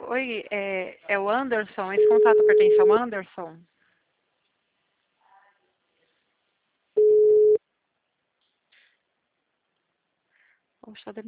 Oi, é o Anderson? Esse contato pertence ao Anderson? Poxa,